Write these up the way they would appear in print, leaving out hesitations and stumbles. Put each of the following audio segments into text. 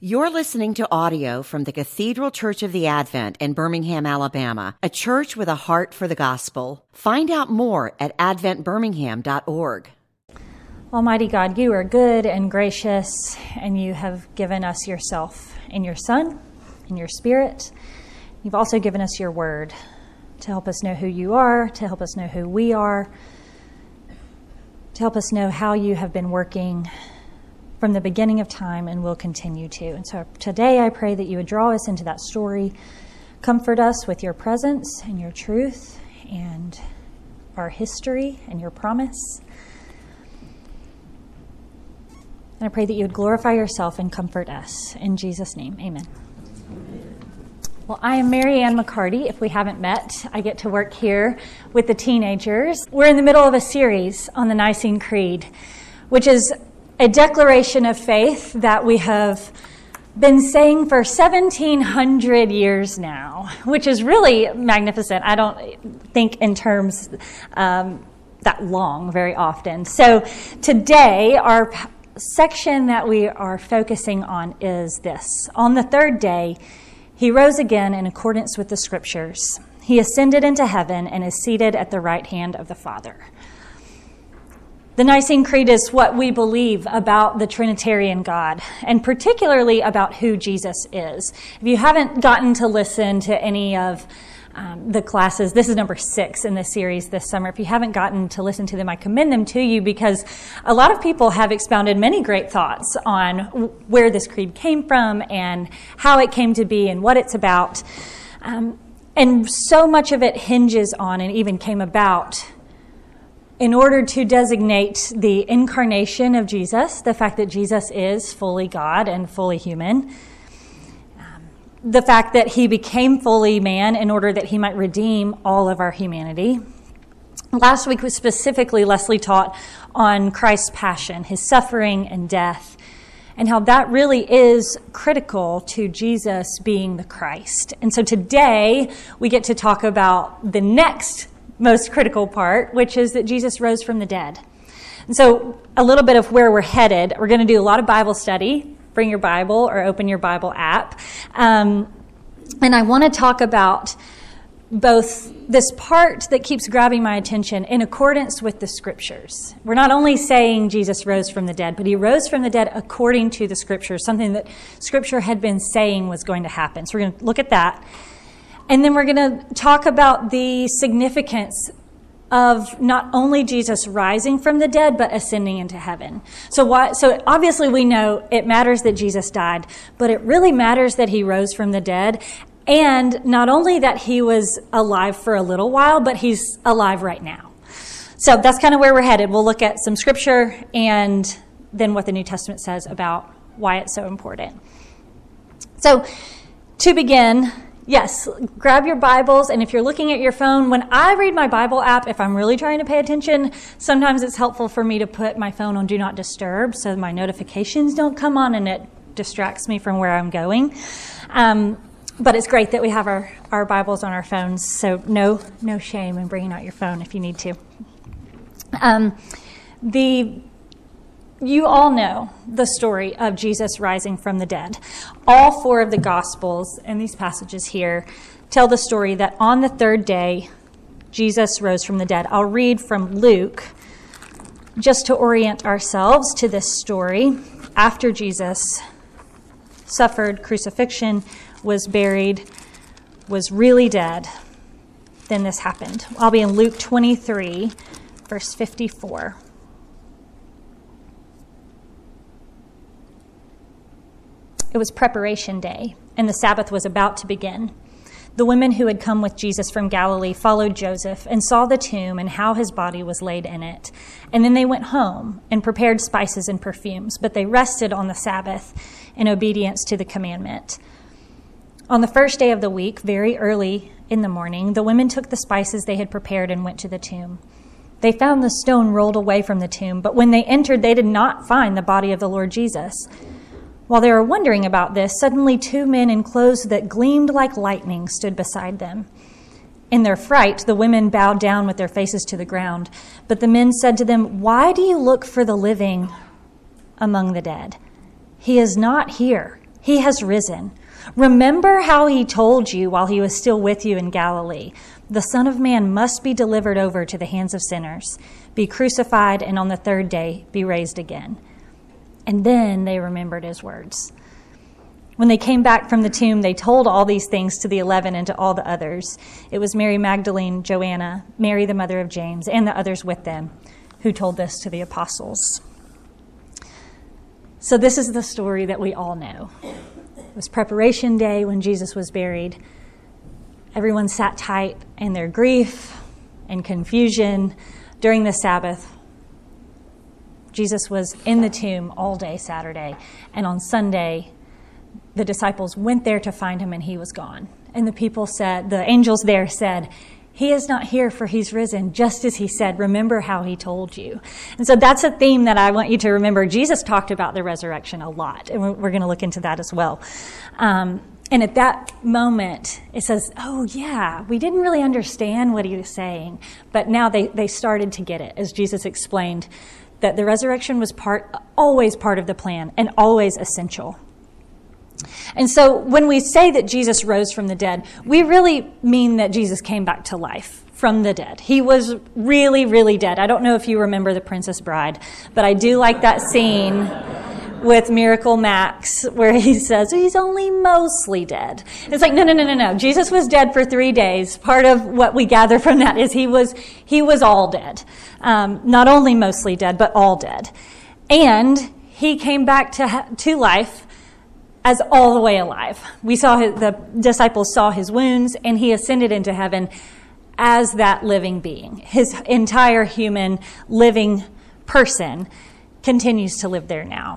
You're listening to audio from the Cathedral Church of the Advent in Birmingham, Alabama, a church with a heart for the gospel. Find out more at adventbirmingham.org. Almighty God, you are good and gracious, and you have given us yourself in your Son, in your Spirit. You've also given us your word to help us know who you are, to help us know who we are, to help us know how you have been working from the beginning of time and will continue to. And so today I pray that you would draw us into that story, comfort us with your presence and your truth and our history and your promise. And I pray that you would glorify yourself and comfort us. In Jesus' name, amen. Well, I am Mary Ann McCarty. If we haven't met, I get to work here with the teenagers. We're in the middle of a series on the Nicene Creed, which is a declaration of faith that we have been saying for 1,700 years now, which is really magnificent. I don't think in terms that long very often. So today, our section that we are focusing on is this. On the third day, he rose again in accordance with the Scriptures. He ascended into heaven and is seated at the right hand of the Father. The Nicene Creed is what we believe about the Trinitarian God, and particularly about who Jesus is. If you haven't gotten to listen to any of the classes, this is number 6 in this series this summer. If you haven't gotten to listen to them, I commend them to you because a lot of people have expounded many great thoughts on where this creed came from and how it came to be and what it's about. And so much of it hinges on and even came about in order to designate the incarnation of Jesus, the fact that Jesus is fully God and fully human, the fact that he became fully man in order that he might redeem all of our humanity. Last week was specifically Leslie taught on Christ's passion, his suffering and death, and how that really is critical to Jesus being the Christ. And so today we get to talk about the next most critical part, which is that Jesus rose from the dead. And so a little bit of where we're headed. We're going to do a lot of Bible study. Bring your Bible or open your Bible app. And I want to talk about both this part that keeps grabbing my attention in accordance with the Scriptures. We're not only saying Jesus rose from the dead, but he rose from the dead according to the Scriptures, something that Scripture had been saying was going to happen. So we're going to look at that. And then we're going to talk about the significance of not only Jesus rising from the dead, but ascending into heaven. So obviously we know it matters that Jesus died, but it really matters that he rose from the dead. And not only that he was alive for a little while, but he's alive right now. So that's kind of where we're headed. We'll look at some scripture and then what the New Testament says about why it's so important. So to begin, yes, grab your Bibles, and if you're looking at your phone, when I read my Bible app, if I'm really trying to pay attention, sometimes it's helpful for me to put my phone on Do Not Disturb so my notifications don't come on and it distracts me from where I'm going. But it's great that we have our Bibles on our phones, so no shame in bringing out your phone if you need to. You all know the story of Jesus rising from the dead. All 4 of the Gospels in these passages here tell the story that on the third day, Jesus rose from the dead. I'll read from Luke just to orient ourselves to this story. After Jesus suffered crucifixion, was buried, was really dead, then this happened. I'll be in Luke 23, verse 54. It was preparation day, and the Sabbath was about to begin. The women who had come with Jesus from Galilee followed Joseph and saw the tomb and how his body was laid in it. And then they went home and prepared spices and perfumes, but they rested on the Sabbath in obedience to the commandment. On the first day of the week, very early in the morning, the women took the spices they had prepared and went to the tomb. They found the stone rolled away from the tomb, but when they entered, they did not find the body of the Lord Jesus. While they were wondering about this, suddenly 2 men in clothes that gleamed like lightning stood beside them. In their fright, the women bowed down with their faces to the ground. But the men said to them, "Why do you look for the living among the dead? He is not here, He has risen. Remember how he told you while he was still with you in Galilee. The Son of Man must be delivered over to the hands of sinners, be crucified, and on the third day be raised again." And then they remembered his words. When they came back from the tomb, they told all these things to the 11 and to all the others. It was Mary Magdalene, Joanna, Mary the mother of James, and the others with them who told this to the apostles. So this is the story that we all know. It was preparation day when Jesus was buried. Everyone sat tight in their grief and confusion during the Sabbath. Jesus was in the tomb all day Saturday, and on Sunday, the disciples went there to find him, and he was gone. And the people said, the angels there said, "He is not here, for he's risen, just as he said. Remember how he told you." And so that's a theme that I want you to remember. Jesus talked about the resurrection a lot, and we're going to look into that as well. And at that moment, it says, oh, yeah, we didn't really understand what he was saying. But now they started to get it, as Jesus explained, that the resurrection was always part of the plan and always essential. And so when we say that Jesus rose from the dead, we really mean that Jesus came back to life from the dead. He was really, really dead. I don't know if you remember The Princess Bride, but I do like that scene with Miracle Max where he says, he's only mostly dead. It's like, no. Jesus was dead for 3 days. Part of what we gather from that is he was all dead. Not only mostly dead, but all dead. And he came back to life as all the way alive. The disciples saw his wounds, and he ascended into heaven as that living being. His entire human living person continues to live there now.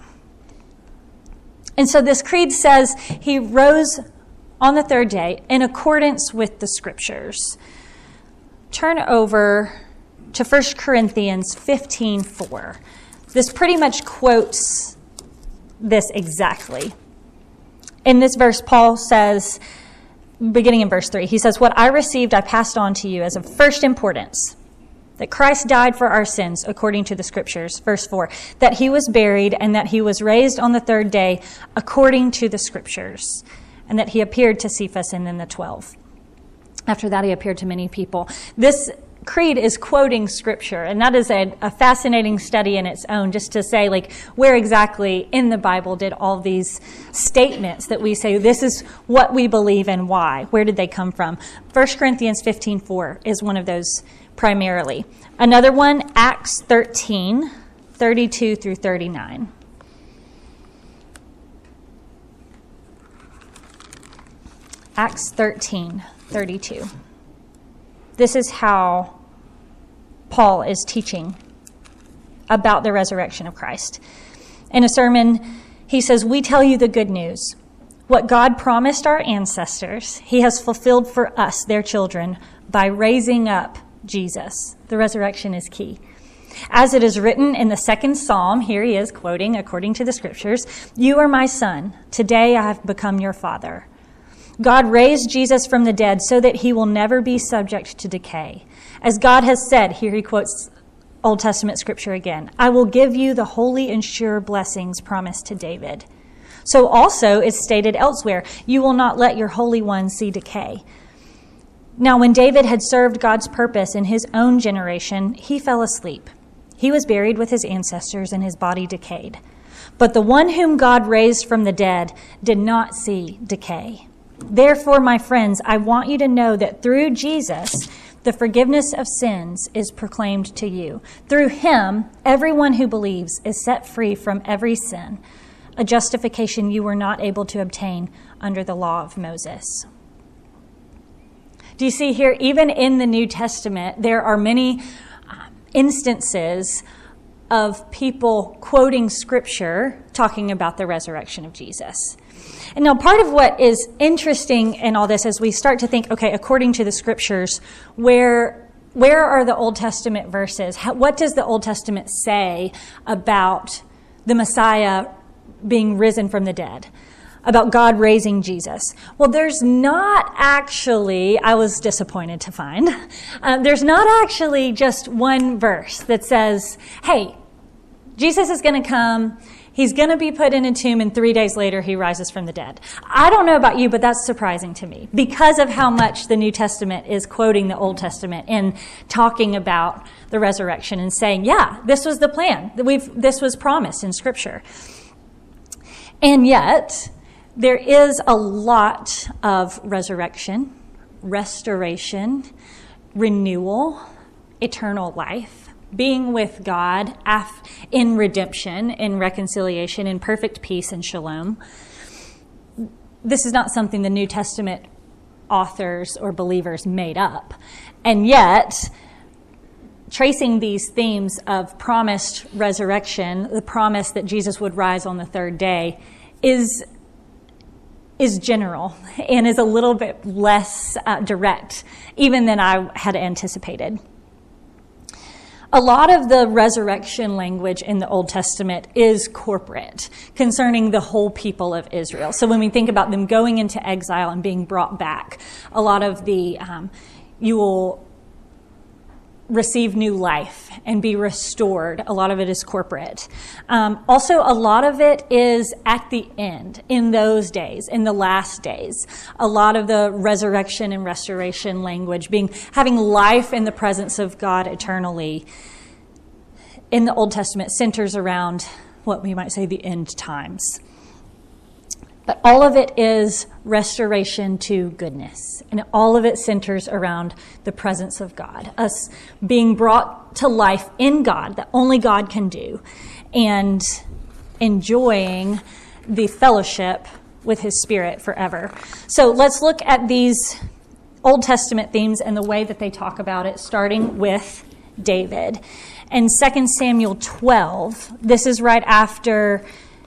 And so this creed says he rose on the third day in accordance with the scriptures. Turn over to 1 Corinthians 15:4. This pretty much quotes this exactly. In this verse, Paul says, beginning in verse 3, he says, "What I received I passed on to you as of first importance, that Christ died for our sins according to the scriptures." Verse 4, "that he was buried and that he was raised on the third day according to the scriptures, and that he appeared to Cephas and then the 12. After that, he appeared to many people." This creed is quoting scripture, and that is a fascinating study in its own, just to say, like, where exactly in the Bible did all these statements that we say, this is what we believe and why, where did they come from? 1 Corinthians 15:4 is one of those primarily. Another one, Acts 13:32 through 39. Acts 13:32. This is how Paul is teaching about the resurrection of Christ. In a sermon, he says, "We tell you the good news. What God promised our ancestors, he has fulfilled for us, their children, by raising up Jesus." The resurrection is key. "As it is written in the second psalm," here he is quoting according to the scriptures, "You are my son. Today I have become your father." God raised Jesus from the dead so that he will never be subject to decay. As God has said, here he quotes Old Testament scripture again, "I will give you the holy and sure blessings promised to David." So also is stated elsewhere, "You will not let your Holy One see decay." Now, when David had served God's purpose in his own generation, he fell asleep. He was buried with his ancestors, and his body decayed. But the one whom God raised from the dead did not see decay. Therefore, my friends, I want you to know that through Jesus, the forgiveness of sins is proclaimed to you. Through him, everyone who believes is set free from every sin, a justification you were not able to obtain under the law of Moses. Do you see here, even in the New Testament, there are many instances of people quoting scripture talking about the resurrection of Jesus. And now part of what is interesting in all this is we start to think, okay, according to the scriptures, where are the Old Testament verses? What does the Old Testament say about the Messiah being risen from the dead? About God raising Jesus? Well, there's not actually, I was disappointed to find, there's not actually just one verse that says, hey, Jesus is going to come. He's going to be put in a tomb, and 3 days later he rises from the dead. I don't know about you, but that's surprising to me because of how much the New Testament is quoting the Old Testament and talking about the resurrection and saying, yeah, this was the plan. This was promised in Scripture. And yet, there is a lot of resurrection, restoration, renewal, eternal life, being with God in redemption, in reconciliation, in perfect peace and shalom. This is not something the New Testament authors or believers made up. And yet, tracing these themes of promised resurrection, the promise that Jesus would rise on the third day, is general and is a little bit less direct, even than I had anticipated. A lot of the resurrection language in the Old Testament is corporate, concerning the whole people of Israel. So when we think about them going into exile and being brought back, a lot of the, you will receive new life and be restored. A lot of it is corporate. Also, a lot of it is at the end, in those days, in the last days. A lot of the resurrection and restoration language, having life in the presence of God eternally, in the Old Testament centers around what we might say the end times. But all of it is restoration to goodness. And all of it centers around the presence of God, us being brought to life in God, that only God can do, and enjoying the fellowship with His Spirit forever. So let's look at these Old Testament themes and the way that they talk about it, starting with David. In 2 Samuel 12, this is right after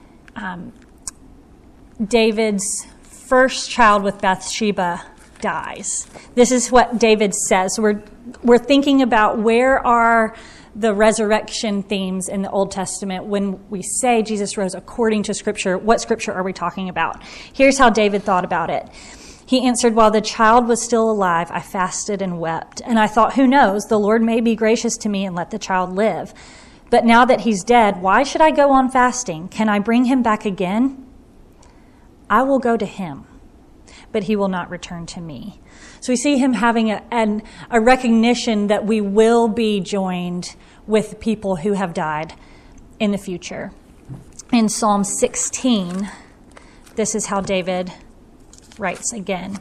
David's first child with Bathsheba dies. This is what David says. We're thinking about where are the resurrection themes in the Old Testament when we say Jesus rose according to Scripture. What Scripture are we talking about? Here's how David thought about it. He answered, while the child was still alive, I fasted and wept. And I thought, who knows, the Lord may be gracious to me and let the child live. But now that he's dead, why should I go on fasting? Can I bring him back again? I will go to him, but he will not return to me. So we see him having a recognition that we will be joined with people who have died in the future. In Psalm 16, this is how David writes again.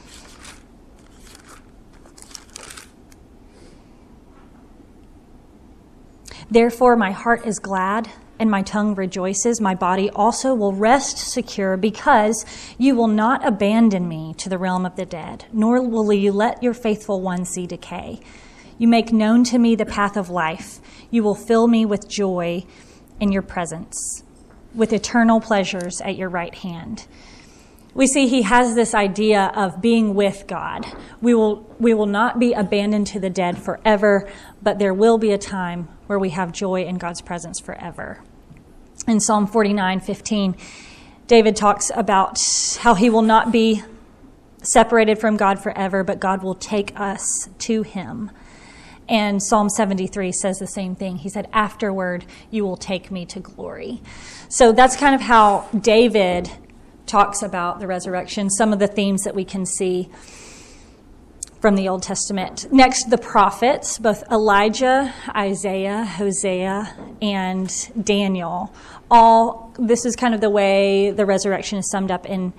Therefore, my heart is glad and my tongue rejoices. My body also will rest secure because you will not abandon me to the realm of the dead, nor will you let your faithful one see decay. You make known to me the path of life. You will fill me with joy in your presence, with eternal pleasures at your right hand. We see he has this idea of being with God. We will not be abandoned to the dead forever, but there will be a time where we have joy in God's presence forever. In Psalm 49:15, David talks about how he will not be separated from God forever, but God will take us to him. And Psalm 73 says the same thing. He said, afterward, you will take me to glory. So that's kind of how David talks about the resurrection, some of the themes that we can see from the Old Testament. Next, the prophets, both Elijah, Isaiah, Hosea, and Daniel. This is kind of the way the resurrection is summed up in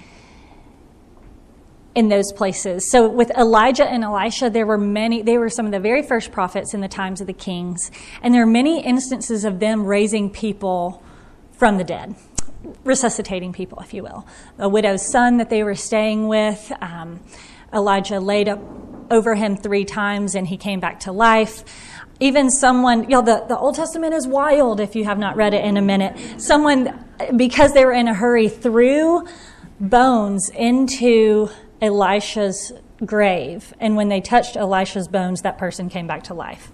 those places. So with Elijah and Elisha, they were some of the very first prophets in the times of the kings. And there are many instances of them raising people from the dead, resuscitating people, if you will. A widow's son that they were staying with, Elijah laid up over him 3 times and he came back to life. Even someone, the Old Testament is wild if you have not read it in a minute. Someone, because they were in a hurry, threw bones into Elisha's grave. And when they touched Elisha's bones, that person came back to life.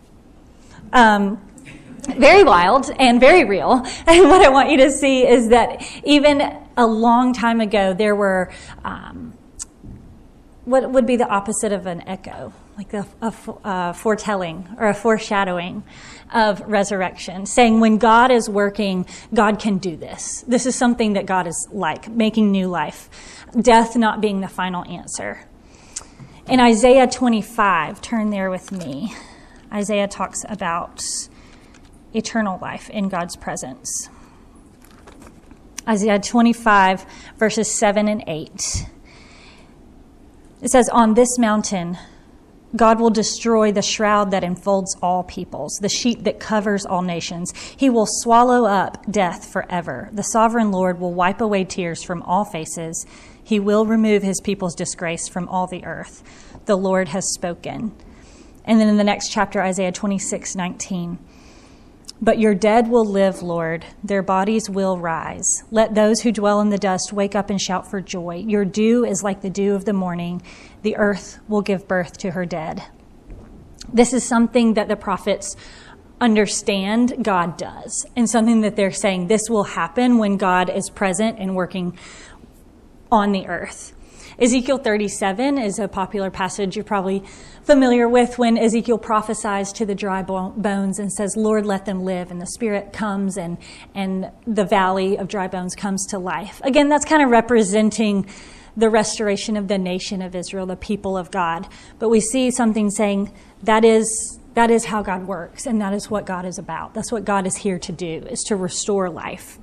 Very wild and very real. And what I want you to see is that even a long time ago, there were what would be the opposite of an echo? like a foretelling or a foreshadowing of resurrection, saying when God is working, God can do this. This is something that God is like, making new life. Death not being the final answer. In Isaiah 25, turn there with me. Isaiah talks about eternal life in God's presence. Isaiah 25, verses 7 and 8. It says, "On this mountain, God will destroy the shroud that enfolds all peoples, the sheet that covers all nations. He will swallow up death forever. The sovereign Lord will wipe away tears from all faces. He will remove his people's disgrace from all the earth. The Lord has spoken." And then in the next chapter, Isaiah 26:19. "But your dead will live, Lord. Their bodies will rise. Let those who dwell in the dust wake up and shout for joy. Your dew is like the dew of the morning. The earth will give birth to her dead." This is something that the prophets understand God does, and something that they're saying this will happen when God is present and working on the earth. Ezekiel 37 is a popular passage you're probably familiar with, when Ezekiel prophesies to the dry bones and says, "Lord, let them live." And the Spirit comes and the valley of dry bones comes to life. Again, that's kind of representing the restoration of the nation of Israel, the people of God. But we see something saying that is how God works, and that is what God is about. That's what God is here to do, is to restore life.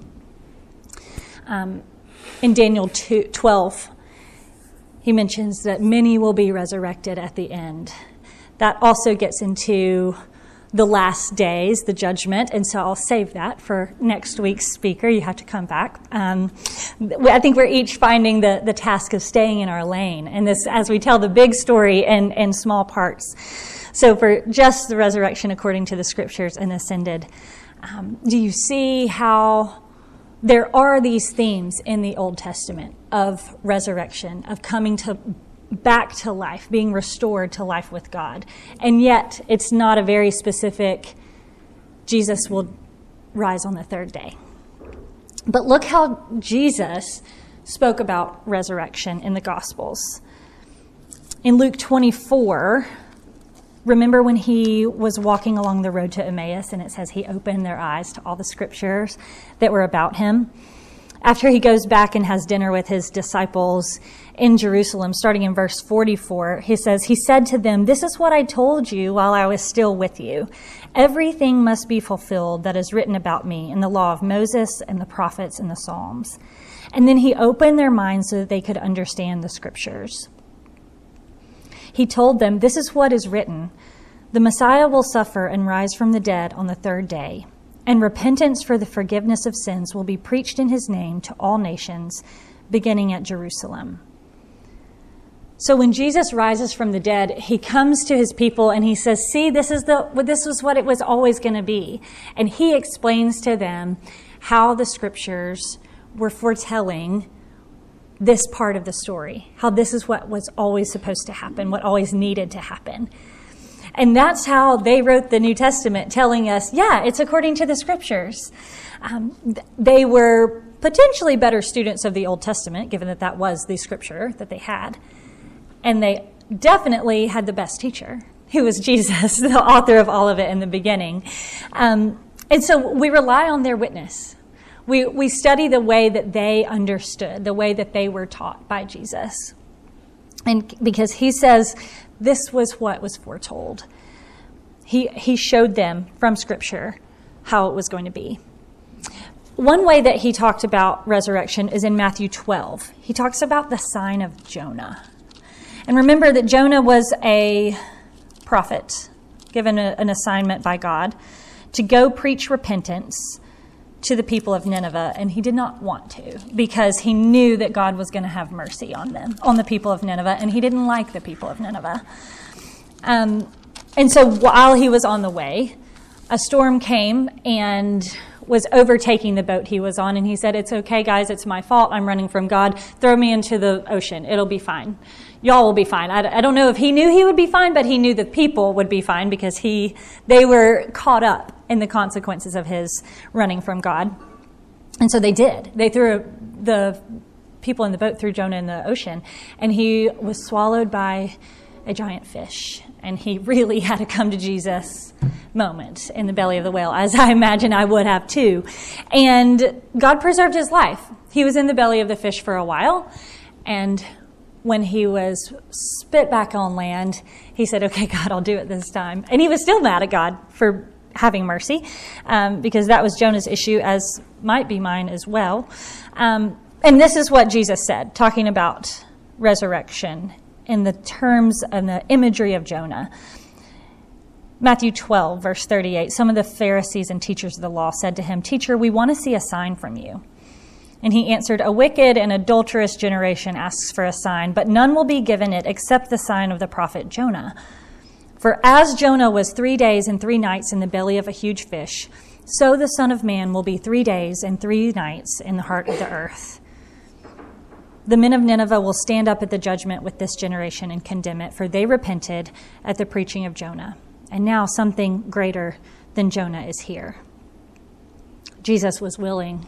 In Daniel 12, he mentions that many will be resurrected at the end. That also gets into the last days, the judgment, and so I'll save that for next week's speaker. You have to come back. I think we're each finding the task of staying in our lane, and this as we tell the big story in small parts. So for just the resurrection according to the scriptures and ascended, do you see how there are these themes in the Old Testament of resurrection, of coming back to life, being restored to life with God. And yet it's not a very specific, Jesus will rise on the third day. But look how Jesus spoke about resurrection in the Gospels. In Luke 24, remember when he was walking along the road to Emmaus, and it says he opened their eyes to all the scriptures that were about him? After he goes back and has dinner with his disciples in Jerusalem, starting in verse 44, he says, "He said to them, 'This is what I told you while I was still with you. Everything must be fulfilled that is written about me in the law of Moses and the prophets and the Psalms.' And then he opened their minds so that they could understand the scriptures. He told them, 'This is what is written. The Messiah will suffer and rise from the dead on the third day, and repentance for the forgiveness of sins will be preached in his name to all nations, beginning at Jerusalem.'" So when Jesus rises from the dead, he comes to his people and he says, "See, this is what it was always going to be." And he explains to them how the scriptures were foretelling this part of the story, how this is what was always supposed to happen, what always needed to happen. And that's how they wrote the New Testament, telling us, yeah, it's according to the scriptures. They were potentially better students of the Old Testament, given that that was the scripture that they had. And they definitely had the best teacher, who was Jesus, the author of all of it in the beginning. And so we rely on their witness. We study the way that they understood, the way that they were taught by Jesus. And because he says this was what was foretold. He showed them from Scripture how it was going to be. One way that he talked about resurrection is in Matthew 12. He talks about the sign of Jonah. And remember that Jonah was a prophet given an assignment by God to go preach repentance to the people of Nineveh, and he did not want to because he knew that God was going to have mercy on them, on the people of Nineveh, and he didn't like the people of Nineveh. And so while he was on the way, a storm came and was overtaking the boat he was on, and he said, "It's okay, guys, it's my fault. I'm running from God. Throw me into the ocean. It'll be fine. Y'all will be fine." I don't know if he knew he would be fine, but he knew the people would be fine because they were caught up in the consequences of his running from God. And so they did. They threw the people in the boat, threw Jonah in the ocean, and he was swallowed by a giant fish. And he really had a come to Jesus moment in the belly of the whale, as I imagine I would have too. And God preserved his life. He was in the belly of the fish for a while, and when he was spit back on land, he said, okay, God, I'll do it this time. And he was still mad at God for having mercy, because that was Jonah's issue, as might be mine as well. And this is what Jesus said, talking about resurrection in the terms and the imagery of Jonah. Matthew 12, verse 38, some of the Pharisees and teachers of the law said to him, "Teacher, we want to see a sign from you." And he answered, "A wicked and adulterous generation asks for a sign, but none will be given it except the sign of the prophet Jonah. For as Jonah was 3 days and 3 nights in the belly of a huge fish, so the Son of Man will be 3 days and 3 nights in the heart of the earth. The men of Nineveh will stand up at the judgment with this generation and condemn it, for they repented at the preaching of Jonah. And now something greater than Jonah is here." Jesus was willing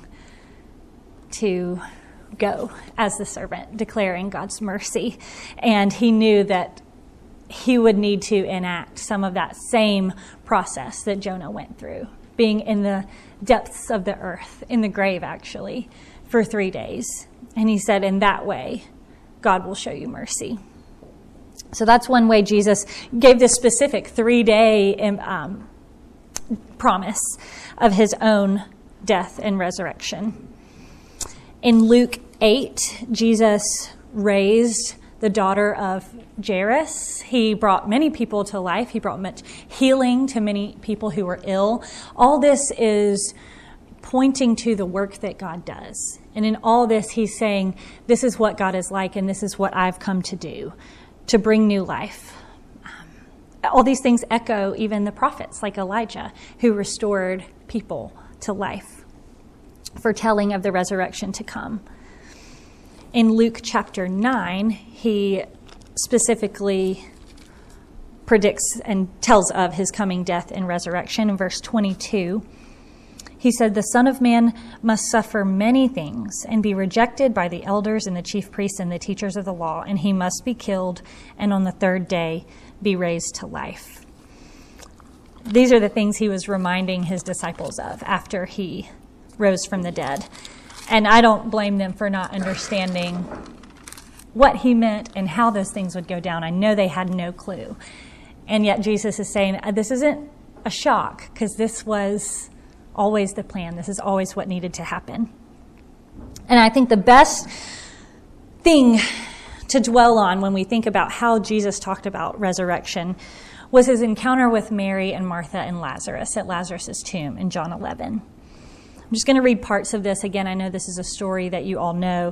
to go as the servant, declaring God's mercy. And he knew that he would need to enact some of that same process that Jonah went through, being in the depths of the earth, in the grave actually, for 3 days. And he said, in that way, God will show you mercy. So that's one way Jesus gave this specific 3-day promise of his own death and resurrection. In Luke 8, Jesus raised the daughter of Jairus. He brought many people to life. He brought much healing to many people who were ill. All this is pointing to the work that God does. And in all this, he's saying, this is what God is like, and this is what I've come to do, to bring new life. All these things echo even the prophets like Elijah, who restored people to life, foretelling of the resurrection to come. In Luke chapter 9, he specifically predicts and tells of his coming death and resurrection. In verse 22, he said, "The Son of Man must suffer many things and be rejected by the elders and the chief priests and the teachers of the law, and he must be killed, and on the 3rd day be raised to life." These are the things he was reminding his disciples of after he rose from the dead. And I don't blame them for not understanding what he meant and how those things would go down. I know they had no clue. And yet Jesus is saying, this isn't a shock, because this was always the plan. This is always what needed to happen. And I think the best thing to dwell on when we think about how Jesus talked about resurrection was his encounter with Mary and Martha and Lazarus at Lazarus' tomb in John 11. I'm just going to read parts of this. Again, I know this is a story that you all know.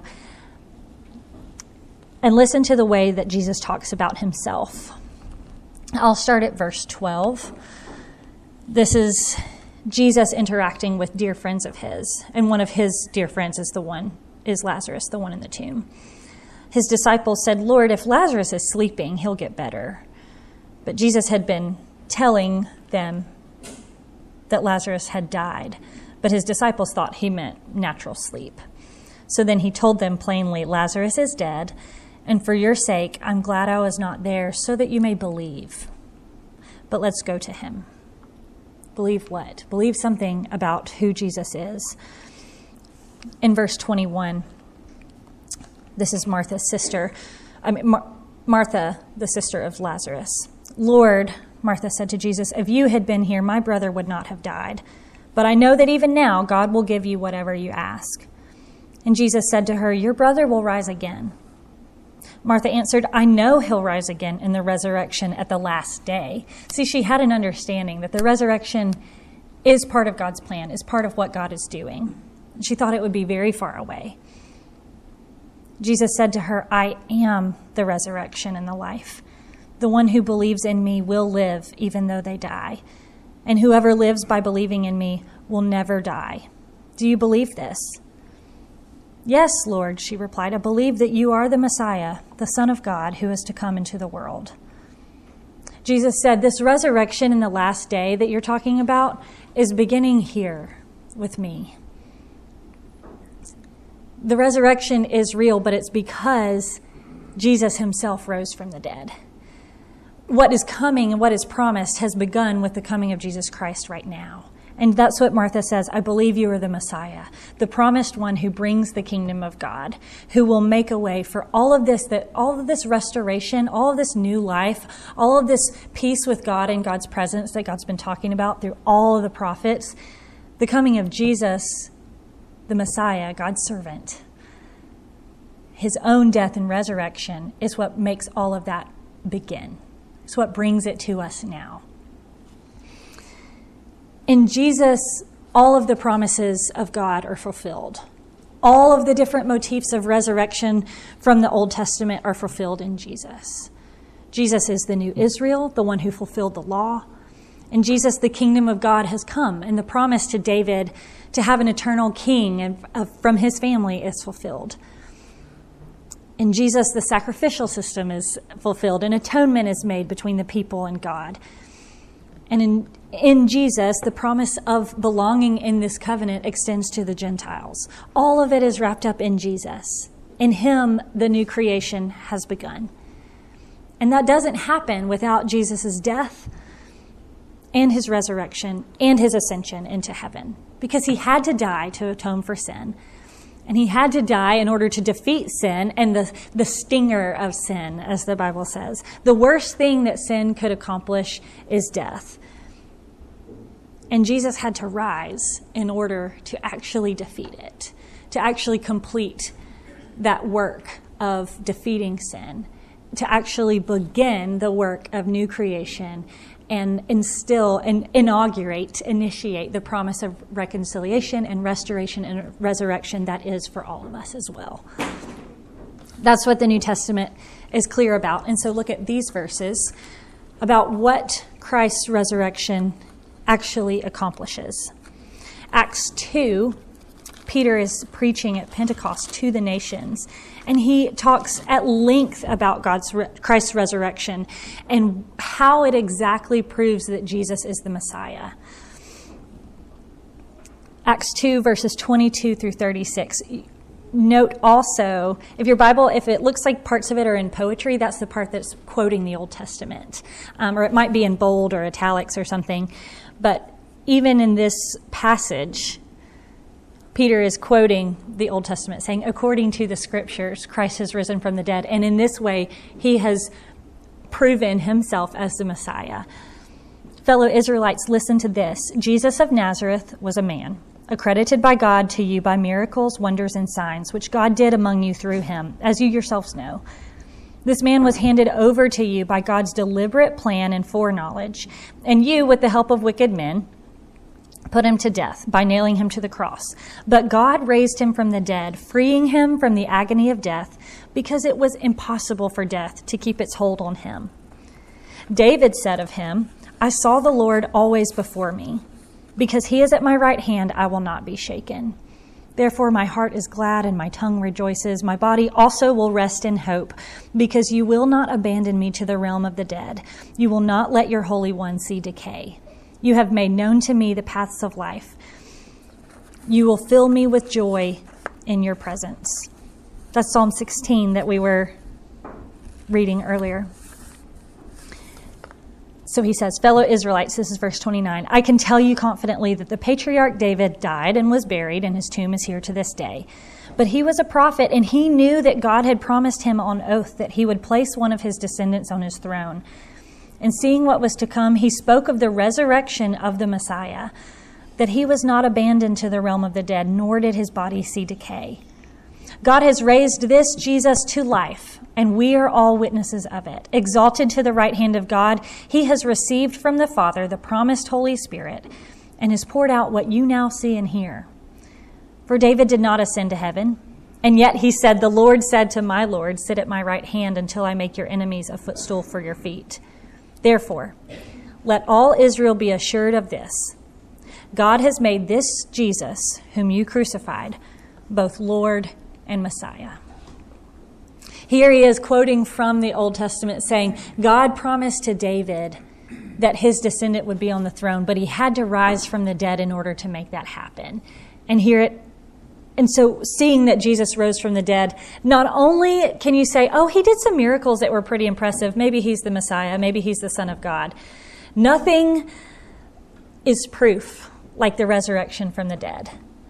And listen to the way that Jesus talks about himself. I'll start at verse 12. This is Jesus interacting with dear friends of his. And one of his dear friends is Lazarus, the one in the tomb. His disciples said, "Lord, if Lazarus is sleeping, he'll get better." But Jesus had been telling them that Lazarus had died. But his disciples thought he meant natural sleep. So then he told them plainly, "Lazarus is dead, and for your sake, I'm glad I was not there, so that you may believe. But let's go to him." Believe what? Believe something about who Jesus is. In verse 21, this is Martha's sister. Martha, the sister of Lazarus. "Lord," Martha said to Jesus, "if you had been here, my brother would not have died. But I know that even now God will give you whatever you ask." And Jesus said to her, "Your brother will rise again." Martha answered, "I know he'll rise again in the resurrection at the last day." See, she had an understanding that the resurrection is part of God's plan, is part of what God is doing. She thought it would be very far away. Jesus said to her, "I am the resurrection and the life. The one who believes in me will live even though they die. And whoever lives by believing in me will never die. Do you believe this?" "Yes, Lord," she replied. "I believe that you are the Messiah, the Son of God, who is to come into the world." Jesus said, this resurrection in the last day that you're talking about is beginning here with me. The resurrection is real, but it's because Jesus himself rose from the dead. what is coming and what is promised has begun with the coming of Jesus Christ right now. And that's what Martha says, I believe you are the Messiah, the promised one who brings the kingdom of God, who will make a way for all of this restoration, all of this new life, all of this peace with God and God's presence that God's been talking about through all of the prophets. The coming of Jesus, the Messiah, God's servant, his own death and resurrection is what makes all of that begin. It's what brings it to us now. In Jesus, all of the promises of God are fulfilled. All of the different motifs of resurrection from the Old Testament are fulfilled in Jesus. Jesus is the new Israel, the one who fulfilled the law. In Jesus, the kingdom of God has come, and the promise to David to have an eternal king from his family is fulfilled. In Jesus, the sacrificial system is fulfilled, and atonement is made between the people and God. And in Jesus, the promise of belonging in this covenant extends to the Gentiles. All of it is wrapped up in Jesus. In him, the new creation has begun. And that doesn't happen without Jesus' death and his resurrection and his ascension into heaven, because he had to die to atone for sin. And he had to die in order to defeat sin and the stinger of sin, as the Bible says. The worst thing that sin could accomplish is death. And Jesus had to rise in order to actually defeat it, to actually complete that work of defeating sin, to actually begin the work of new creation and instill and initiate the promise of reconciliation and restoration and resurrection that is for all of us as well. That's what the New Testament is clear about. And so look at these verses about what Christ's resurrection actually accomplishes. Acts 2, Peter is preaching at Pentecost to the nations, and he talks at length about Christ's resurrection and how it exactly proves that Jesus is the Messiah. Acts 2, verses 22 through 36. Note also, if it looks like parts of it are in poetry, that's the part that's quoting the Old Testament. Or it might be in bold or italics or something. But even in this passage, Peter is quoting the Old Testament, saying, according to the Scriptures, Christ has risen from the dead. And in this way, he has proven himself as the Messiah. Fellow Israelites, listen to this. Jesus of Nazareth was a man, accredited by God to you by miracles, wonders, and signs, which God did among you through him, as you yourselves know. This man was handed over to you by God's deliberate plan and foreknowledge, and you, with the help of wicked men, put him to death by nailing him to the cross. But God raised him from the dead, freeing him from the agony of death, because it was impossible for death to keep its hold on him. David said of him, I saw the Lord always before me. Because he is at my right hand, I will not be shaken. Therefore, my heart is glad and my tongue rejoices. My body also will rest in hope, because you will not abandon me to the realm of the dead. You will not let your Holy One see decay. You have made known to me the paths of life. You will fill me with joy in your presence. That's Psalm 16 that we were reading earlier. So he says, fellow Israelites, this is verse 29, I can tell you confidently that the patriarch David died and was buried, and his tomb is here to this day. But he was a prophet, and he knew that God had promised him on oath that he would place one of his descendants on his throne. And seeing what was to come, he spoke of the resurrection of the Messiah, that he was not abandoned to the realm of the dead, nor did his body see decay. God has raised this Jesus to life, and we are all witnesses of it. Exalted to the right hand of God, he has received from the Father the promised Holy Spirit and has poured out what you now see and hear. For David did not ascend to heaven, and yet he said, the Lord said to my Lord, sit at my right hand until I make your enemies a footstool for your feet. Therefore, let all Israel be assured of this. God has made this Jesus, whom you crucified, both Lord and Messiah. Here he is quoting from the Old Testament saying, God promised to David that his descendant would be on the throne, but he had to rise from the dead in order to make that happen. And here And so seeing that Jesus rose from the dead, not only can you say, oh, he did some miracles that were pretty impressive. Maybe he's the Messiah. Maybe he's the Son of God. Nothing is proof like the resurrection from the dead.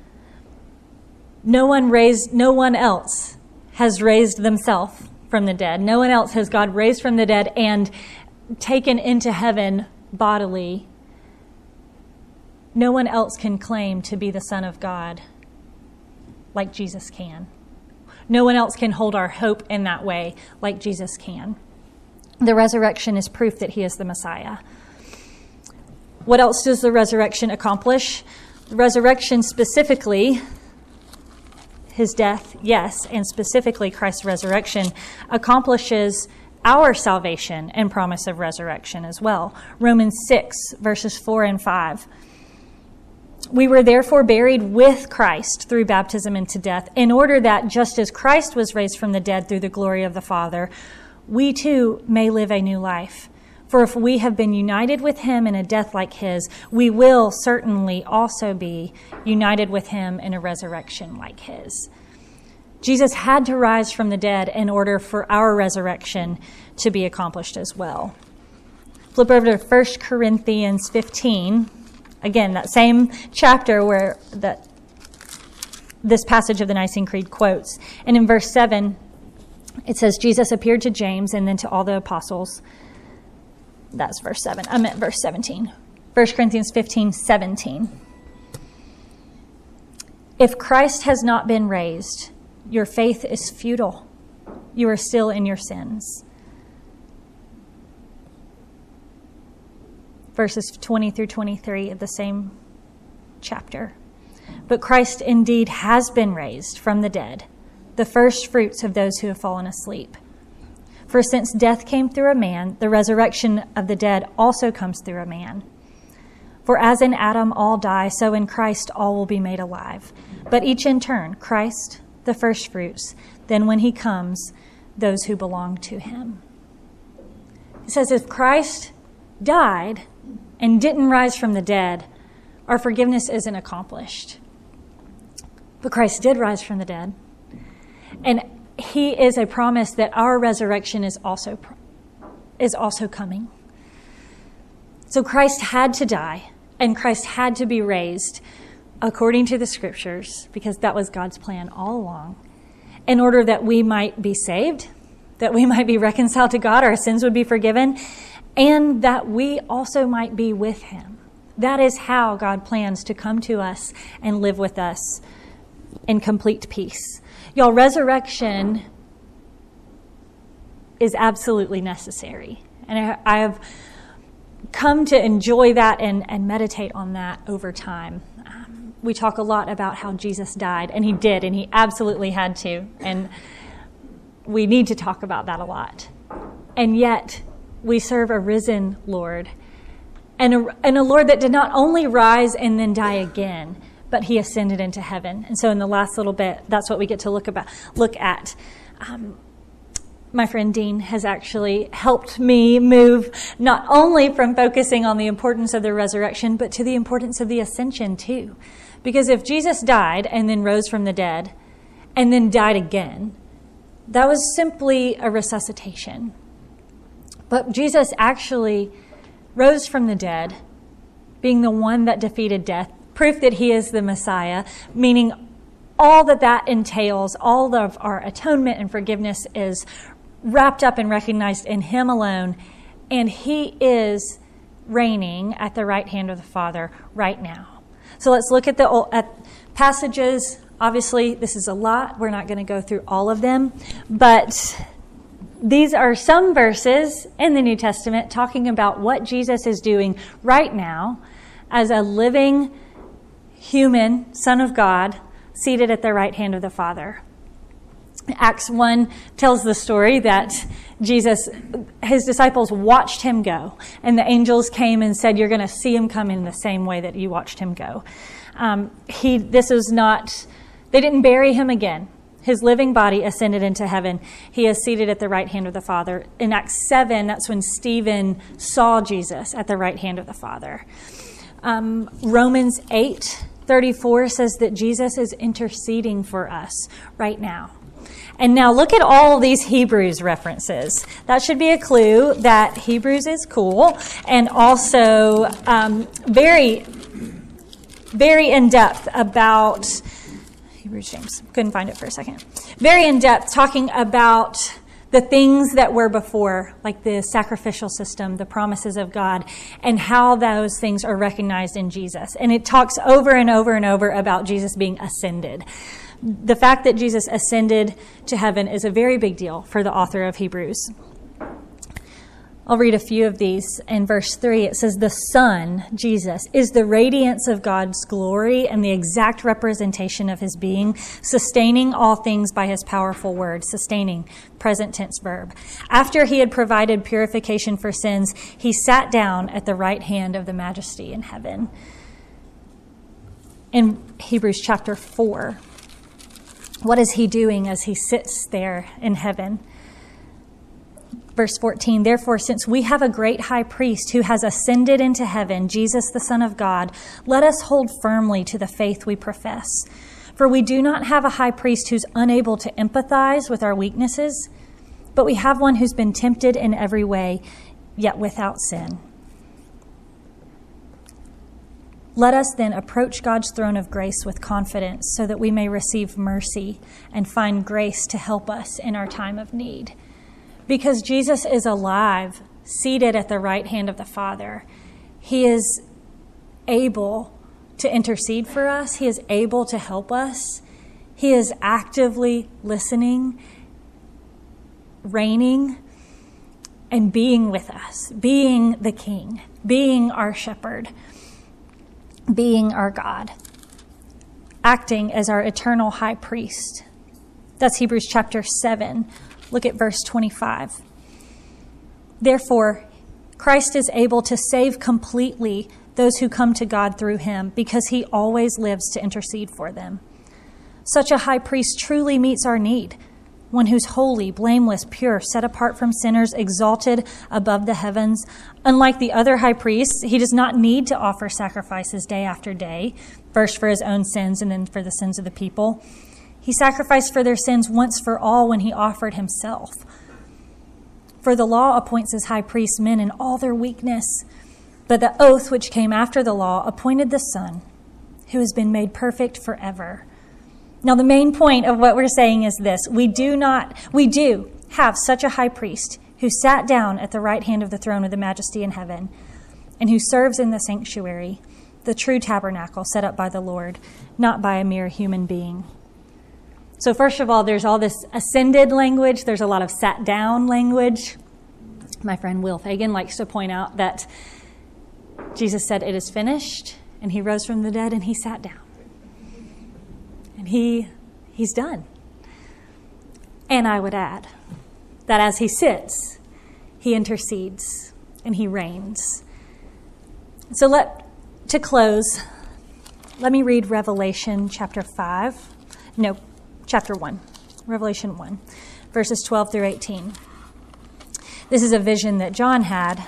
No one else has raised themselves from the dead. No one else has God raised from the dead and taken into heaven bodily. No one else can claim to be the Son of God like Jesus can. No one else can hold our hope in that way like Jesus can. The resurrection is proof that he is the Messiah. What else does the resurrection accomplish? The resurrection specifically, his death, yes, and specifically Christ's resurrection, accomplishes our salvation and promise of resurrection as well. Romans 6, verses 4 and 5. We were therefore buried with Christ through baptism into death, in order that just as Christ was raised from the dead through the glory of the Father, we too may live a new life. For if we have been united with him in a death like his, we will certainly also be united with him in a resurrection like his. Jesus had to rise from the dead in order for our resurrection to be accomplished as well. Flip over to 1 Corinthians 15. Again, that same chapter where this passage of the Nicene Creed quotes. And in verse 7, it says, Jesus appeared to James and then to all the apostles. That's verse 7. I meant verse 17. 1 Corinthians 15, 17. If Christ has not been raised, your faith is futile. You are still in your sins. Verses 20 through 23 of the same chapter. But Christ indeed has been raised from the dead, the first fruits of those who have fallen asleep. For since death came through a man, the resurrection of the dead also comes through a man. For as in Adam all die, so in Christ all will be made alive. But each in turn, Christ, the first fruits, then when he comes, those who belong to him. It says if Christ died and didn't rise from the dead, our forgiveness isn't accomplished. But Christ did rise from the dead. And he is a promise that our resurrection is also coming. So Christ had to die and Christ had to be raised according to the scriptures, because that was God's plan all along, in order that we might be saved, that we might be reconciled to God, our sins would be forgiven, and that we also might be with him. That is how God plans to come to us and live with us in complete peace. Y'all, resurrection is absolutely necessary. And I have come to enjoy that and meditate on that over time. We talk a lot about how Jesus died, and he did, and he absolutely had to. And we need to talk about that a lot. And yet, we serve a risen Lord, and a Lord that did not only rise and then die again, but he ascended into heaven. And so in the last little bit, that's what we get to look at. My friend Dean has actually helped me move not only from focusing on the importance of the resurrection, but to the importance of the ascension too. Because if Jesus died and then rose from the dead and then died again, that was simply a resuscitation. But Jesus actually rose from the dead, being the one that defeated death, proof that he is the Messiah, meaning all that entails, all of our atonement and forgiveness is wrapped up and recognized in him alone. And he is reigning at the right hand of the Father right now. So let's look at passages. Obviously, this is a lot. We're not going to go through all of them. But these are some verses in the New Testament talking about what Jesus is doing right now as a living human Son of God seated at the right hand of the Father. Acts 1 tells the story that Jesus, his disciples watched him go, and the angels came and said, you're going to see him come in the same way that you watched him go. They didn't bury him again. His living body ascended into heaven. He is seated at the right hand of the Father. In Acts 7, that's when Stephen saw Jesus at the right hand of the Father. Romans 8 34 says that Jesus is interceding for us right now. And now look at all these Hebrews references. That should be a clue that Hebrews is cool and also very, very in-depth about Hebrews, James. Couldn't find it for a second. Very in-depth, talking about the things that were before, like the sacrificial system, the promises of God, and how those things are recognized in Jesus. And it talks over and over and over about Jesus being ascended. The fact that Jesus ascended to heaven is a very big deal for the author of Hebrews. I'll read a few of these. In verse 3, it says, the Son, Jesus, is the radiance of God's glory and the exact representation of his being, sustaining all things by his powerful word. Sustaining, present tense verb. After he had provided purification for sins, he sat down at the right hand of the Majesty in heaven. In Hebrews chapter 4, what is he doing as he sits there in heaven? Verse 14, therefore, since we have a great high priest who has ascended into heaven, Jesus, the Son of God, let us hold firmly to the faith we profess. For we do not have a high priest who's unable to empathize with our weaknesses, but we have one who's been tempted in every way, yet without sin. Let us then approach God's throne of grace with confidence so that we may receive mercy and find grace to help us in our time of need. Because Jesus is alive, seated at the right hand of the Father, he is able to intercede for us. He is able to help us. He is actively listening, reigning, and being with us, being the King, being our shepherd, being our God, acting as our eternal high priest. That's Hebrews chapter 7. Look at verse 25. Therefore, Christ is able to save completely those who come to God through him, because he always lives to intercede for them. Such a high priest truly meets our need, one who's holy, blameless, pure, set apart from sinners, exalted above the heavens. Unlike the other high priests, he does not need to offer sacrifices day after day, first for his own sins and then for the sins of the people. He sacrificed for their sins once for all when he offered himself. For the law appoints as high priests men in all their weakness, but the oath which came after the law appointed the Son, who has been made perfect forever. Now, the main point of what we're saying is this. We do have such a high priest who sat down at the right hand of the throne of the Majesty in heaven and who serves in the sanctuary, the true tabernacle set up by the Lord, not by a mere human being. So first of all, there's all this ascended language. There's a lot of sat down language. My friend Will Fagan likes to point out that Jesus said, "It is finished," and he rose from the dead and he sat down. And he's done. And I would add that as he sits, he intercedes and he reigns. So to close, let me read Revelation chapter 1, Revelation 1, verses 12 through 18. This is a vision that John had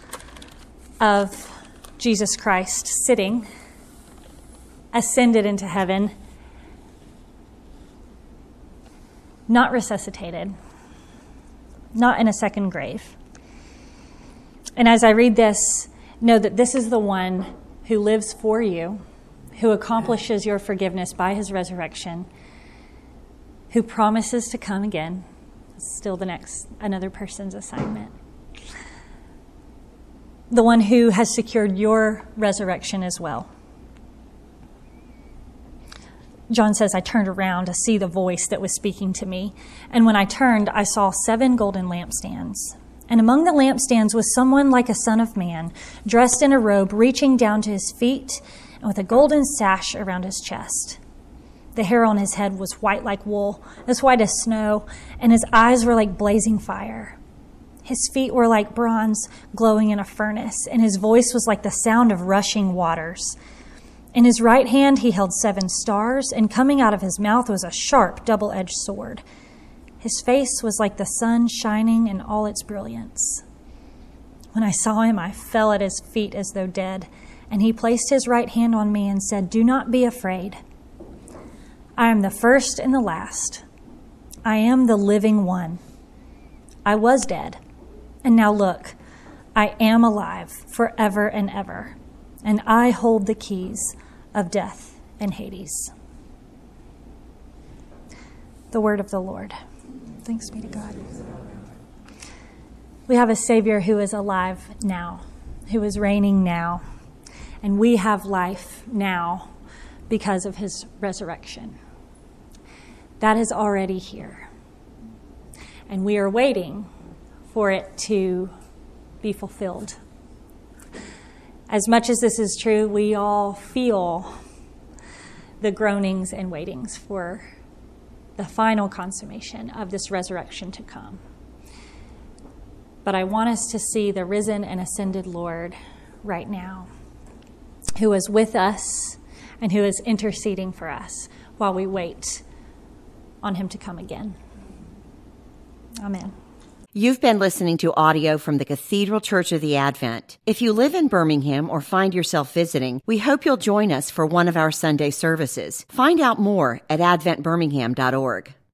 of Jesus Christ sitting, ascended into heaven, not resuscitated, not in a second grave. And as I read this, know that this is the one who lives for you, who accomplishes your forgiveness by his resurrection, who promises to come again. It's still another person's assignment. The one who has secured your resurrection as well. John says, I turned around to see the voice that was speaking to me. And when I turned, I saw 7 golden lampstands. And among the lampstands was someone like a son of man, dressed in a robe reaching down to his feet and with a golden sash around his chest. The hair on his head was white like wool, as white as snow, and his eyes were like blazing fire. His feet were like bronze glowing in a furnace, and his voice was like the sound of rushing waters. In his right hand he held 7 stars, and coming out of his mouth was a sharp, double-edged sword. His face was like the sun shining in all its brilliance. When I saw him, I fell at his feet as though dead, And he placed his right hand on me and said, "Do not be afraid. I am the first and the last. I am the living one. I was dead, and now look, I am alive forever and ever, and I hold the keys of death and Hades." The word of the Lord. Thanks be to God. We have a Savior who is alive now, who is reigning now, and we have life now because of his resurrection. That is already here. And we are waiting for it to be fulfilled. As much as this is true, we all feel the groanings and waitings for the final consummation of this resurrection to come. But I want us to see the risen and ascended Lord right now, who is with us and who is interceding for us while we wait on him to come again. Amen. You've been listening to audio from the Cathedral Church of the Advent. If you live in Birmingham or find yourself visiting, we hope you'll join us for one of our Sunday services. Find out more at adventbirmingham.org.